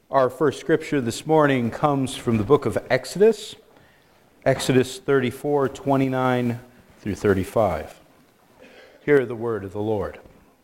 Our first scripture this morning comes from the book of Exodus, Exodus 34, 29 through 35. Hear the word of the Lord.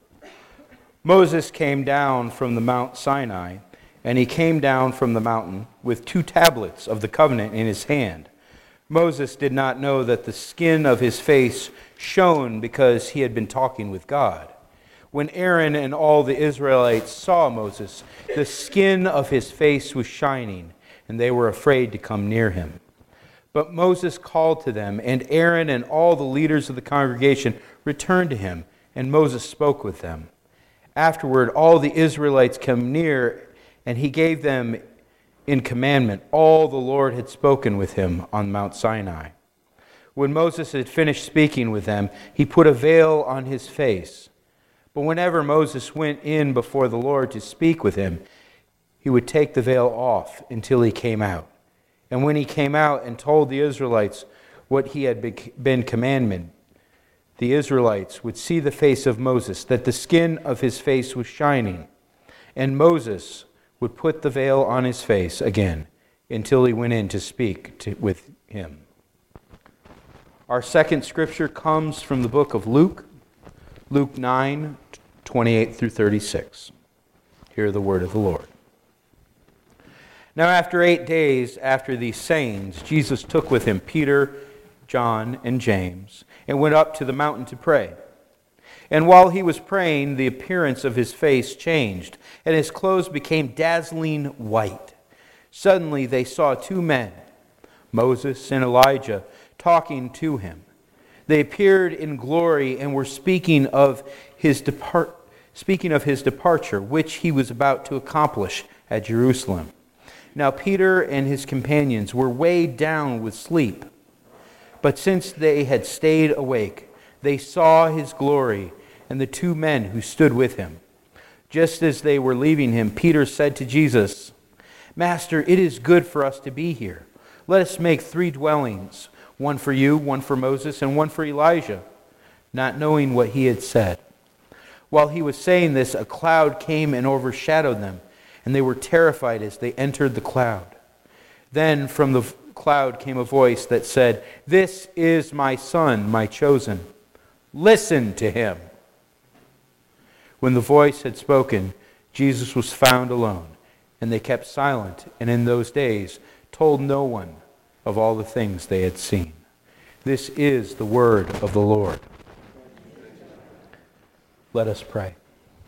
Moses came down from the Mount Sinai, and he came down from the mountain with 2 tablets of the covenant in his hand. Moses did not know that the skin of his face shone because he had been talking with God. When Aaron and all the Israelites saw Moses, the skin of his face was shining, and they were afraid to come near him. But Moses called to them, and Aaron and all the leaders of the congregation returned to him, and Moses spoke with them. Afterward, all the Israelites came near, and he gave them in commandment all the Lord had spoken with him on Mount Sinai. When Moses had finished speaking with them, he put a veil on his face. But whenever Moses went in before the Lord to speak with him, he would take the veil off until he came out. And when he came out and told the Israelites what he had been commanded, the Israelites would see the face of Moses, that the skin of his face was shining. And Moses would put the veil on his face again until he went in to speak with him. Our second scripture comes from the book of Luke, Luke 9, 28 through 36. Hear the word of the Lord. Now after 8 days after these sayings, Jesus took with him Peter, John, and James, and went up to the mountain to pray. And while he was praying, the appearance of his face changed, and his clothes became dazzling white. Suddenly they saw 2 men, Moses and Elijah, talking to him. They appeared in glory and were speaking of his departure, which he was about to accomplish at Jerusalem. Now Peter and his companions were weighed down with sleep. But since they had stayed awake, they saw his glory and the 2 men who stood with him. Just as they were leaving him, Peter said to Jesus, "Master, it is good for us to be here. Let us make 3 dwellings, one for you, one for Moses, and one for Elijah," not knowing what he had said. While he was saying this, a cloud came and overshadowed them, and they were terrified as they entered the cloud. Then from the cloud came a voice that said, "This is my Son, my chosen. Listen to him." When the voice had spoken, Jesus was found alone, and they kept silent, and in those days told no one of all the things they had seen. This is the word of the Lord. Let us pray.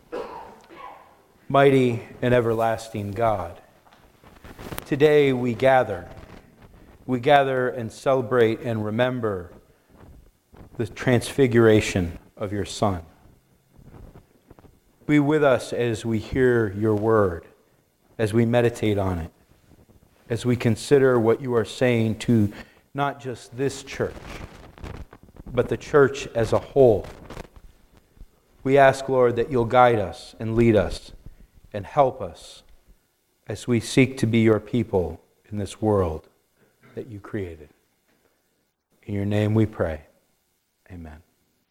Mighty and everlasting God, today we gather and celebrate and remember the transfiguration of your Son. Be with us as we hear your word, as we meditate on it, as we consider what you are saying to not just this church, but the church as a whole. We ask, Lord, that you'll guide us and lead us and help us as we seek to be your people in this world that you created. In your name we pray. Amen.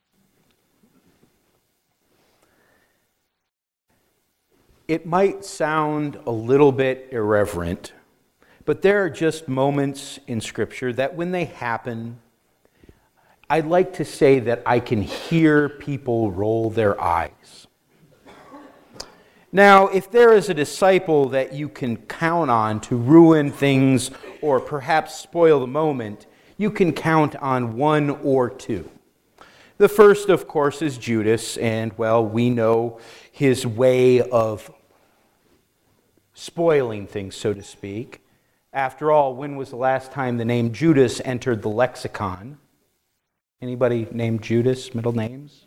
It might sound a little bit irreverent, but there are just moments in Scripture that when they happen, I'd like to say that I can hear people roll their eyes. Now, if there is a disciple that you can count on to ruin things or perhaps spoil the moment, you can count on 1 or 2. The first, of course, is Judas, and, well, we know his way of spoiling things, so to speak. After all, when was the last time the name Judas entered the lexicon? Anybody named Judas, middle names?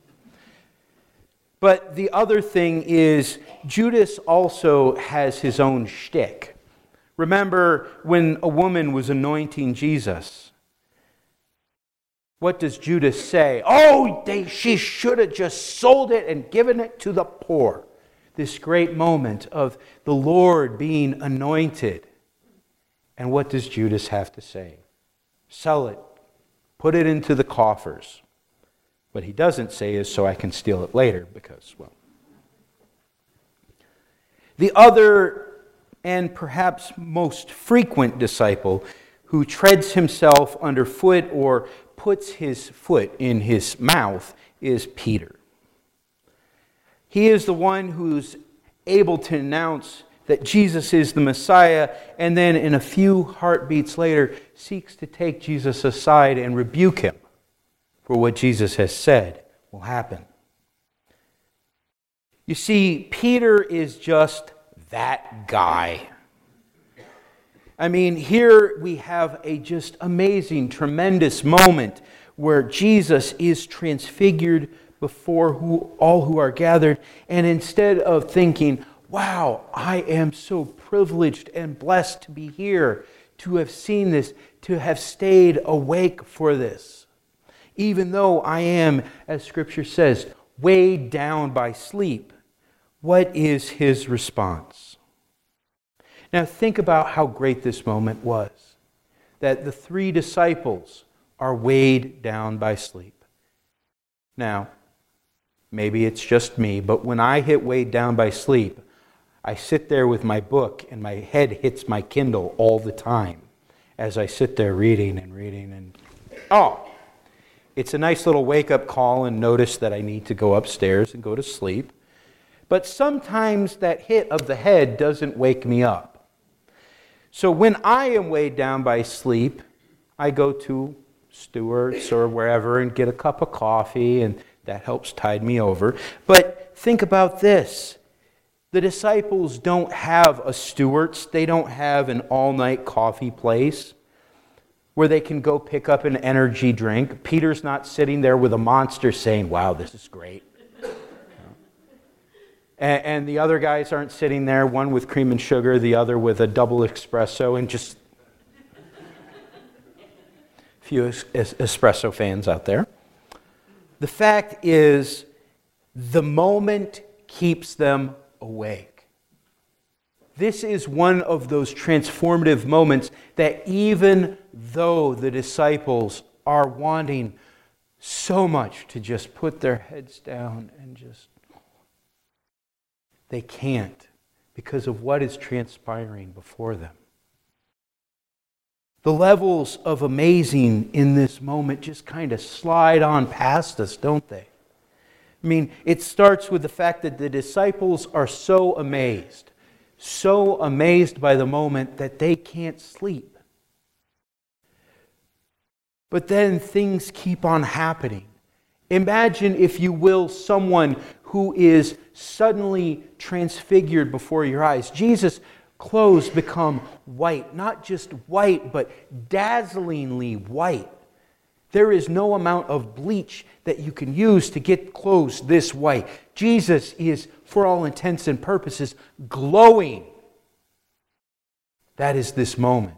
But the other thing is, Judas also has his own shtick. Remember when a woman was anointing Jesus? What does Judas say? She should have just sold it and given it to the poor. This great moment of the Lord being anointed. And what does Judas have to say? Sell it. Put it into the coffers. What he doesn't say is, so I can steal it later, because, well. The other and perhaps most frequent disciple who treads himself underfoot or puts his foot in his mouth is Peter. He is the one who's able to announce that Jesus is the Messiah, and then in a few heartbeats later seeks to take Jesus aside and rebuke him for what Jesus has said will happen. You see, Peter is just that guy. I mean, here we have a just amazing, tremendous moment where Jesus is transfigured before all who are gathered. And instead of thinking, wow, I am so privileged and blessed to be here, to have seen this, to have stayed awake for this, even though I am, as Scripture says, weighed down by sleep, what is his response? Now think about how great this moment was, that the 3 disciples are weighed down by sleep. Now, maybe it's just me, but when I hit weighed down by sleep, I sit there with my book and my head hits my Kindle all the time as I sit there reading and it's a nice little wake-up call and notice that I need to go upstairs and go to sleep. But sometimes that hit of the head doesn't wake me up. So when I am weighed down by sleep, I go to Stewart's or wherever and get a cup of coffee, and that helps tide me over. But think about this. The disciples don't have a Stewart's. They don't have an all-night coffee place where they can go pick up an energy drink. Peter's not sitting there with a Monster saying, wow, this is great. And the other guys aren't sitting there, one with cream and sugar, the other with a double espresso, and just a few espresso fans out there. The fact is, the moment keeps them awake. This is one of those transformative moments that even though the disciples are wanting so much to just put their heads down and just, they can't because of what is transpiring before them. The levels of amazing in this moment just kind of slide on past us, don't they? I mean, it starts with the fact that the disciples are so amazed by the moment that they can't sleep. But then things keep on happening. Imagine, if you will, someone who is suddenly transfigured before your eyes. Jesus' clothes become white, not just white, but dazzlingly white. There is no amount of bleach that you can use to get clothes this white. Jesus is, for all intents and purposes, glowing. That is this moment.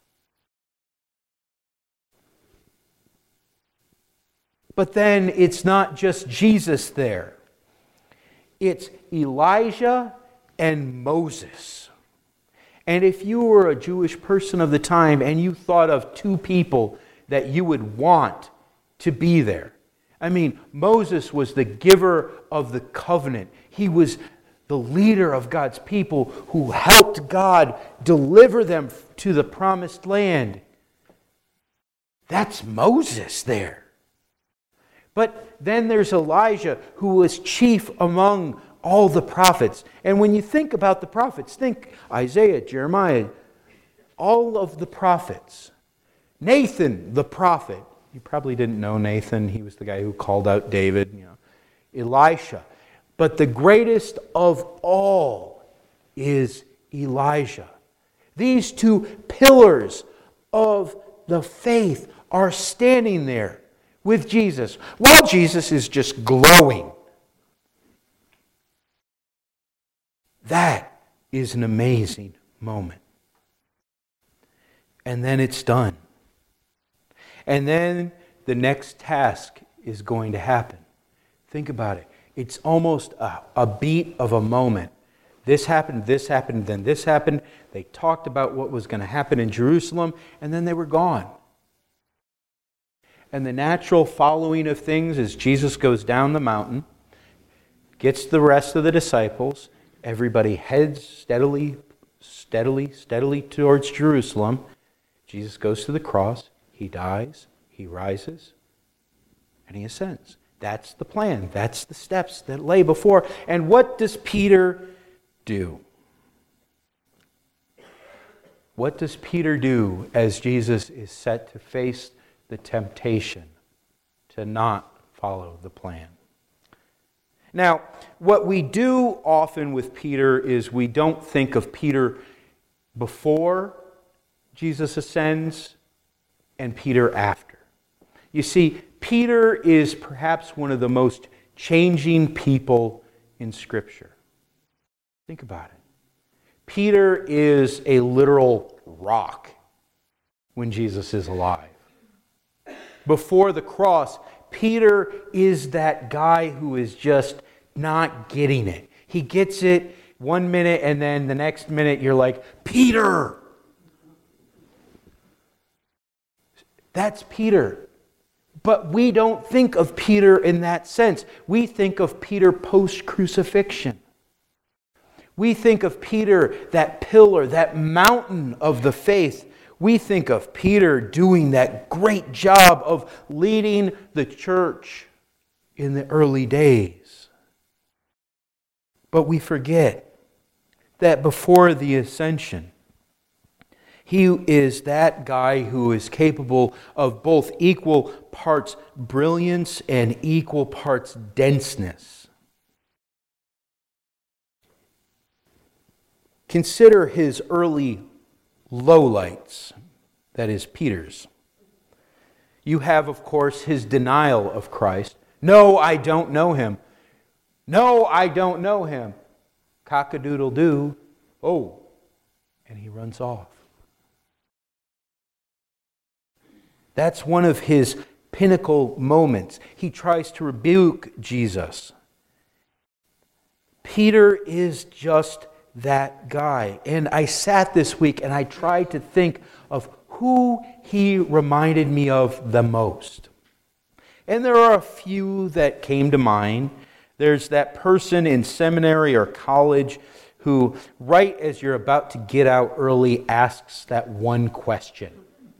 But then it's not just Jesus there. It's Elijah and Moses. And if you were a Jewish person of the time and you thought of 2 people that you would want to be there, I mean, Moses was the giver of the covenant. He was the leader of God's people who helped God deliver them to the promised land. That's Moses there. But then there's Elijah, who was chief among all the prophets. And when you think about the prophets, think Isaiah, Jeremiah, all of the prophets. Nathan, the prophet. You probably didn't know Nathan. He was the guy who called out David. Elisha. But the greatest of all is Elijah. These 2 pillars of the faith are standing there with Jesus, while Jesus is just glowing. That is an amazing moment. And then it's done. And then the next task is going to happen. Think about it. It's almost a beat of a moment. This happened, then this happened. They talked about what was going to happen in Jerusalem, and then they were gone. And the natural following of things is Jesus goes down the mountain, gets the rest of the disciples, everybody heads steadily steadily towards Jerusalem. Jesus goes to the cross, he dies, he rises, and he ascends. That's the plan. That's the steps that lay before. And what does Peter do? What does Peter do as Jesus is set to face the temptation to not follow the plan? Now, what we do often with Peter is we don't think of Peter before Jesus ascends and Peter after. You see, Peter is perhaps one of the most changing people in Scripture. Think about it. Peter is a literal rock when Jesus is alive. Before the cross, Peter is that guy who is just not getting it. He gets it 1 minute and then the next minute you're like, Peter! That's Peter. But we don't think of Peter in that sense. We think of Peter post-crucifixion. We think of Peter, that pillar, that mountain of the faith. We think of Peter doing that great job of leading the church in the early days. But we forget that before the ascension, he is that guy who is capable of both equal parts brilliance and equal parts denseness. Consider his early lowlights, that is, Peter's. You have, of course, his denial of Christ. No, I don't know him. No, I don't know him. Cock-a-doodle-doo. Oh, and he runs off. That's one of his pinnacle moments. He tries to rebuke Jesus. Peter is just that guy. And I sat this week and I tried to think of who he reminded me of the most. And there are a few that came to mind. There's that person in seminary or college who, right as you're about to get out early, asks that one question.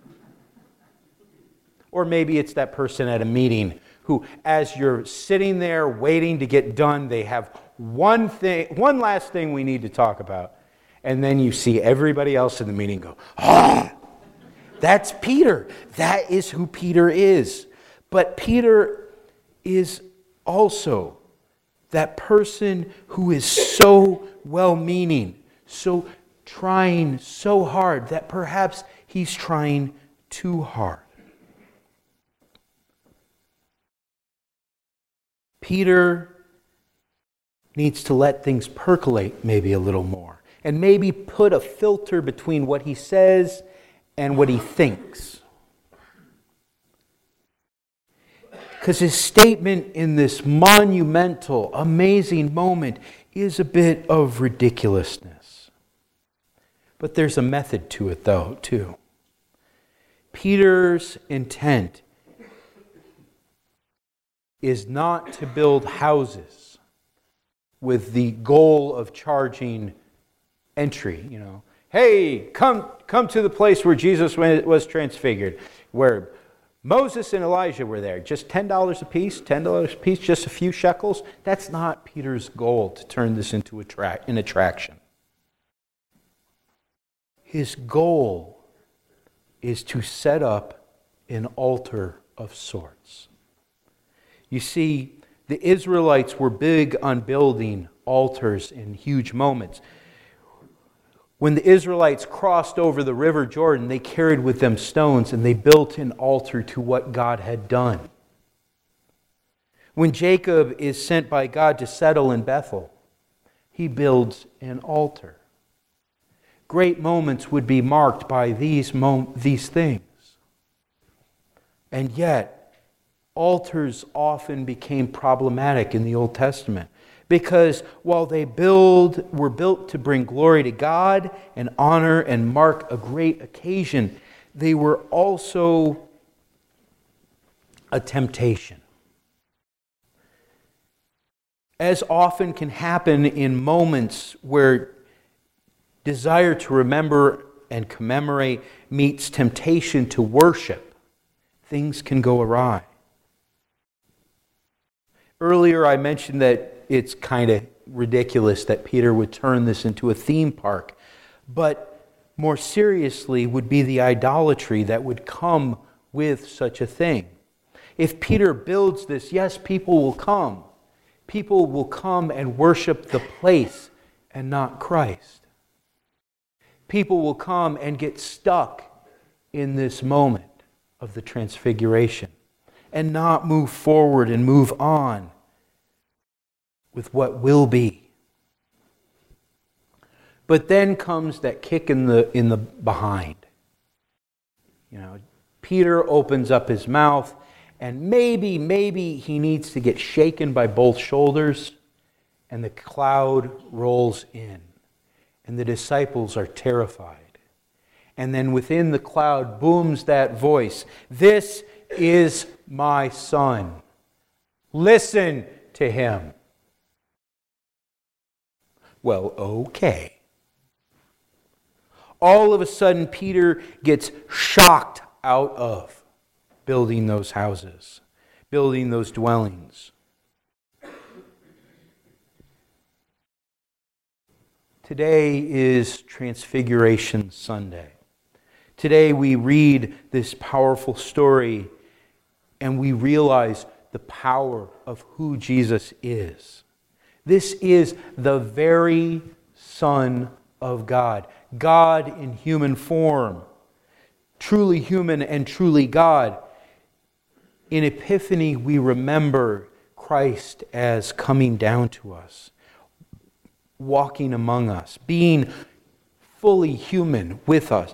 Or maybe it's that person at a meeting who, as you're sitting there waiting to get done, they have one last thing we need to talk about. And then you see everybody else in the meeting go, ah! That's Peter. That is who Peter is. But Peter is also that person who is so well-meaning, so trying so hard that perhaps he's trying too hard. Peter needs to let things percolate maybe a little more and maybe put a filter between what he says and what he thinks. Because his statement in this monumental, amazing moment is a bit of ridiculousness. But there's a method to it, though, too. Peter's intent is not to build houses with the goal of charging entry. Hey, come to the place where Jesus was transfigured, where Moses and Elijah were there. Just $10 a piece, just a few shekels. That's not Peter's goal to turn this into an attraction. His goal is to set up an altar of sorts. You see, the Israelites were big on building altars in huge moments. When the Israelites crossed over the river Jordan, they carried with them stones and they built an altar to what God had done. When Jacob is sent by God to settle in Bethel, he builds an altar. Great moments would be marked by these things. And yet, altars often became problematic in the Old Testament because while they were built to bring glory to God and honor and mark a great occasion, they were also a temptation. As often can happen in moments where desire to remember and commemorate meets temptation to worship, things can go awry. Earlier I mentioned that it's kind of ridiculous that Peter would turn this into a theme park, but more seriously would be the idolatry that would come with such a thing. If Peter builds this, yes, people will come. People will come and worship the place and not Christ. People will come and get stuck in this moment of the transfiguration and not move forward and move on with what will be. But then comes that kick in the behind. Peter opens up his mouth, and maybe he needs to get shaken by both shoulders, and the cloud rolls in, and the disciples are terrified. And then within the cloud booms that voice, "This is my Son. Listen to him." Well, okay. All of a sudden, Peter gets shocked out of building those houses, building those dwellings. Today is Transfiguration Sunday. Today we read this powerful story and we realize the power of who Jesus is. This is the very Son of God. God in human form. Truly human and truly God. In Epiphany, we remember Christ as coming down to us, walking among us, being fully human with us.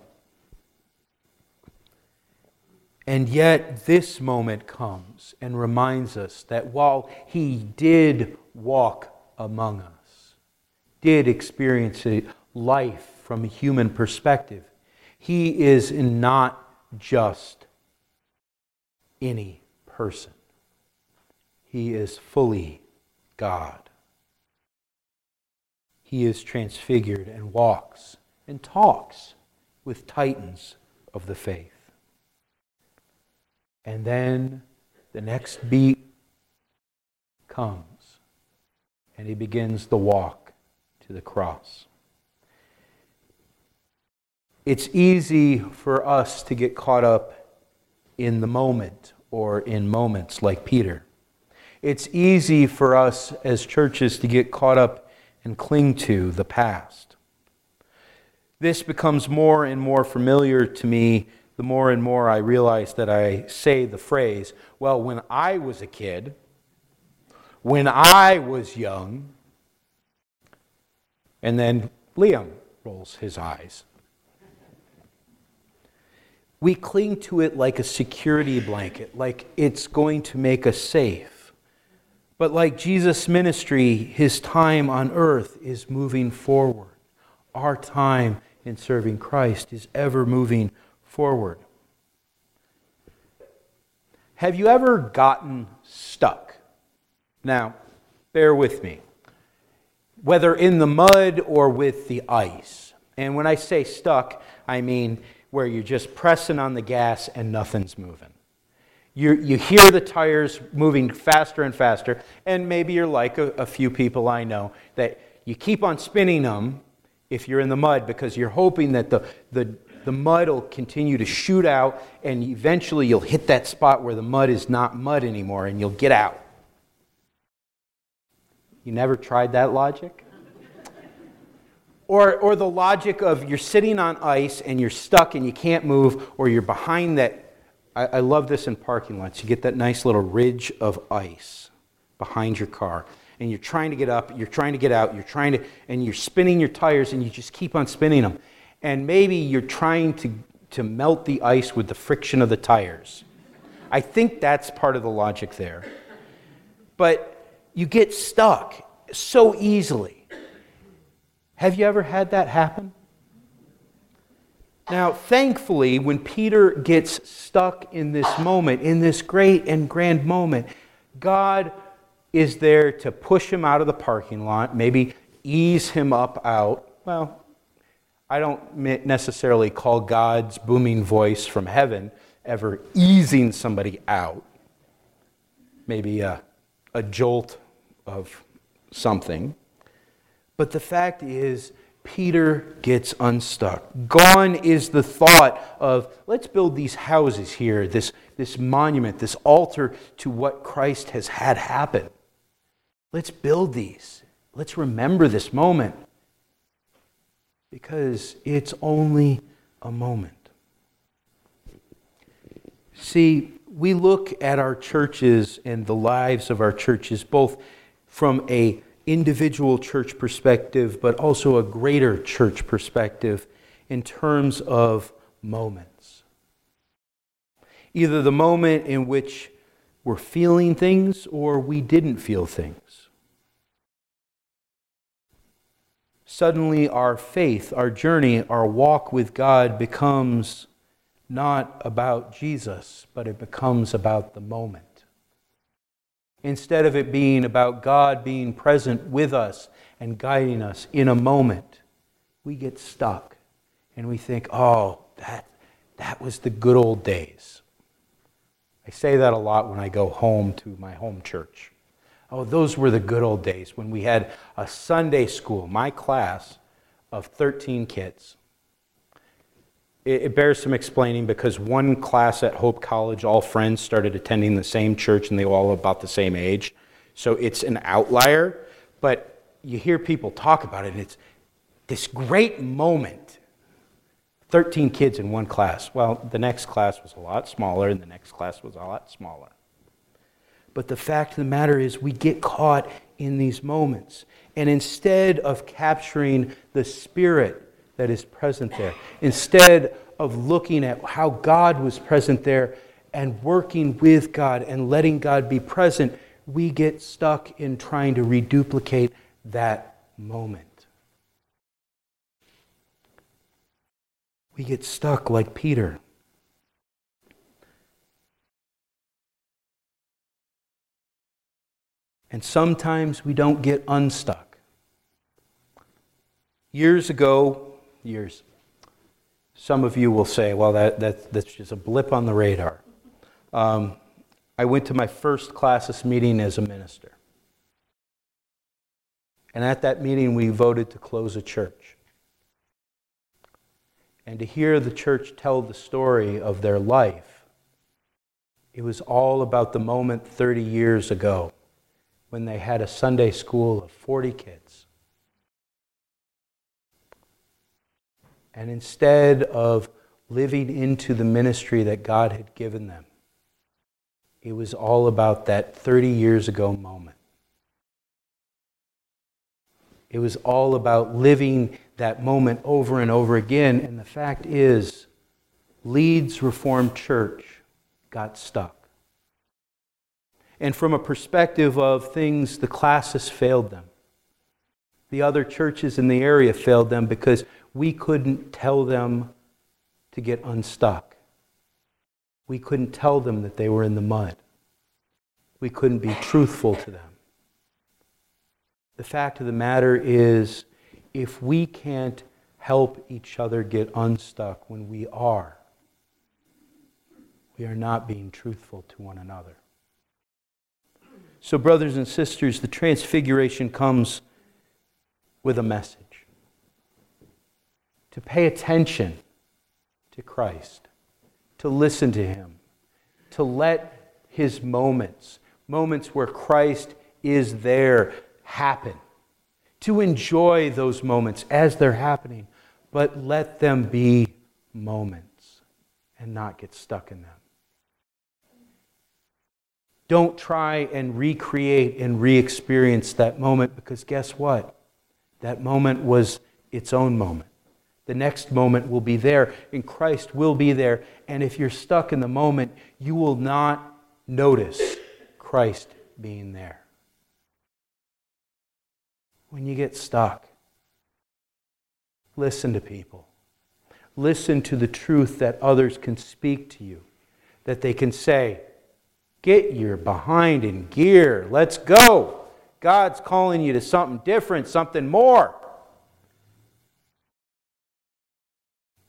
And yet this moment comes and reminds us that while he did walk among us, did experience life from a human perspective, he is not just any person. He is fully God. He is transfigured and walks and talks with titans of the faith. And then the next beat comes, and he begins the walk to the cross. It's easy for us to get caught up in the moment or in moments like Peter. It's easy for us as churches to get caught up and cling to the past. This becomes more and more familiar to me the more and more I realize that I say the phrase, well, when I was a kid, when I was young, and then Liam rolls his eyes. We cling to it like a security blanket, like it's going to make us safe. But like Jesus' ministry, his time on earth is moving forward. Our time in serving Christ is ever moving forward. Have you ever gotten stuck? Now, bear with me. Whether in the mud or with the ice. And when I say stuck, I mean where you're just pressing on the gas and nothing's moving. You hear the tires moving faster and faster, and maybe you're like a few people I know, that you keep on spinning them if you're in the mud because you're hoping that the mud will continue to shoot out, and eventually you'll hit that spot where the mud is not mud anymore and you'll get out. You never tried that logic? Or the logic of you're sitting on ice and you're stuck and you can't move, or you're behind that. I love this in parking lots. You get that nice little ridge of ice behind your car, and you're trying to get up, you're trying to get out, and you're spinning your tires, and you just keep on spinning them. And maybe you're trying to melt the ice with the friction of the tires. I think that's part of the logic there. But you get stuck so easily. Have you ever had that happen? Now, thankfully, when Peter gets stuck in this moment, in this great and grand moment, God is there to push him out of the parking lot, maybe ease him up out. Well, I don't necessarily call God's booming voice from heaven ever easing somebody out. Maybe a jolt of something. But the fact is, Peter gets unstuck. Gone is the thought of, let's build these houses here, this monument, this altar to what Christ has had happen. Let's build these. Let's remember this moment. Because it's only a moment. See, we look at our churches and the lives of our churches both from a individual church perspective, but also a greater church perspective in terms of moments. Either the moment in which we're feeling things or we didn't feel things. Suddenly our faith, our journey, our walk with God becomes not about Jesus, but it becomes about the moment. Instead of it being about God being present with us and guiding us in a moment, we get stuck and we think, oh, that was the good old days. I say that a lot when I go home to my home church. Oh, those were the good old days when we had a Sunday school, my class of 13 kids. It bears some explaining because one class at Hope College, all friends started attending the same church and they were all about the same age. So it's an outlier, but you hear people talk about it and it's this great moment. 13 kids in one class. Well, the next class was a lot smaller and the next class was a lot smaller. But the fact of the matter is we get caught in these moments. And instead of capturing the spirit that is present there, instead of looking at how God was present there and working with God and letting God be present, we get stuck in trying to reduplicate that moment. We get stuck like Peter. And sometimes we don't get unstuck. Years ago, some of you will say, well, that's just a blip on the radar. I went to my first classis meeting as a minister. And at that meeting, we voted to close a church. And to hear the church tell the story of their life, it was all about the moment 30 years ago when they had a Sunday school of 40 kids. And instead of living into the ministry that God had given them, it was all about that 30 years ago moment. It was all about living that moment over and over again. And the fact is, Leeds Reformed Church got stuck. And from a perspective of things, the classes failed them. The other churches in the area failed them because we couldn't tell them to get unstuck. We couldn't tell them that they were in the mud. We couldn't be truthful to them. The fact of the matter is, if we can't help each other get unstuck when we are not being truthful to one another. So, brothers and sisters, the Transfiguration comes with a message. To pay attention to Christ, to listen to Him, to let His moments where Christ is there, happen. To enjoy those moments as they're happening, but let them be moments and not get stuck in them. Don't try and recreate and re-experience that moment, because guess what? That moment was its own moment. The next moment will be there, and Christ will be there. And if you're stuck in the moment, you will not notice Christ being there. When you get stuck, listen to people. Listen to the truth that others can speak to you, that they can say, get your behind in gear. Let's go. God's calling you to something different, something more.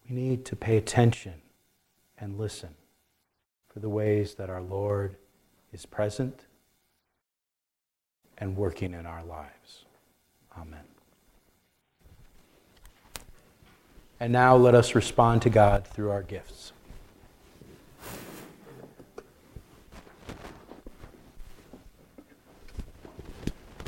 We need to pay attention and listen for the ways that our Lord is present and working in our lives. Amen. And now let us respond to God through our gifts.